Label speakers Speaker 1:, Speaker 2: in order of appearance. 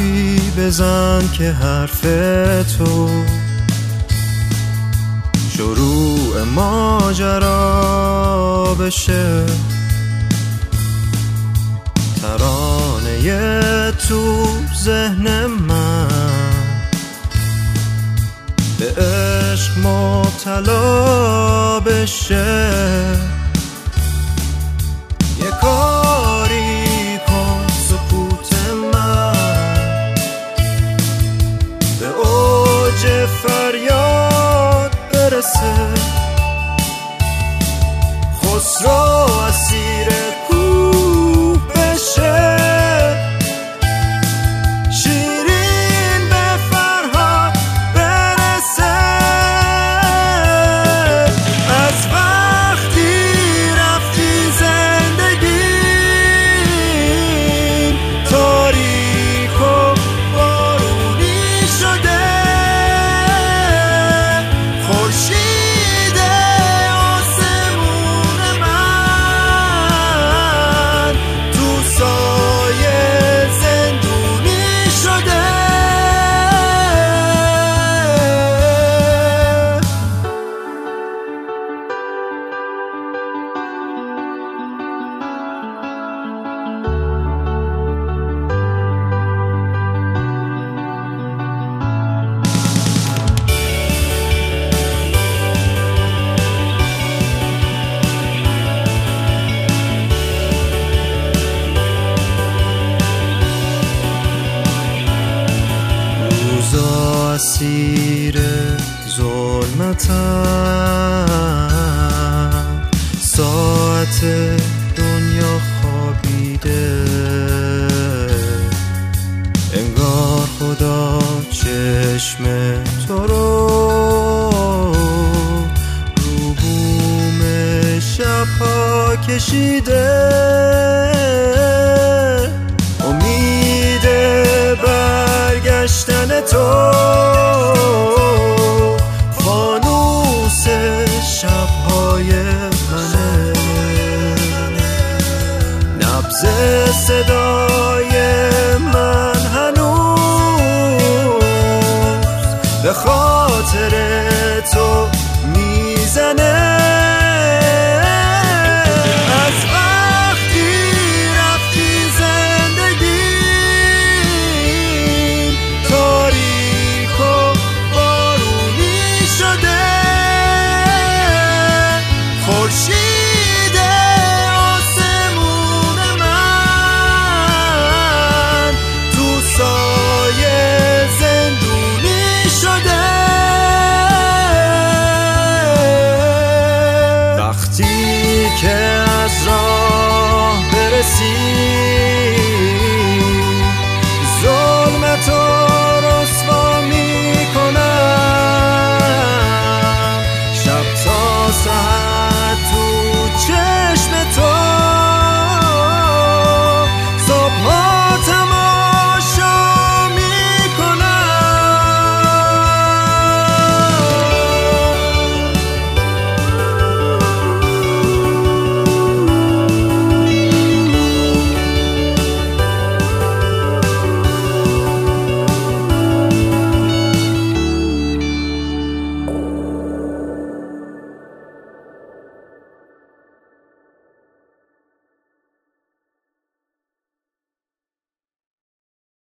Speaker 1: حرفی بزن که حرف تو شروع ماجرا بشه، ترانه تو ذهن من به عشق مبتلا بشه. یه کاری کن سکوت من به اوج فریاد برسه، خسرو اسیر کوه بشه، شیرین به فرهاد برسه. از وقتی رفتی زندگیم تاریک و بارونی شده، خورشید آسمون من تو سایه زندونی شده. روزا اسیر ظلمتم، ساعت دنیا خوابیده، انگار خدا چشم تو رو بوم شب‌ها کشیده. امید برگشتن تو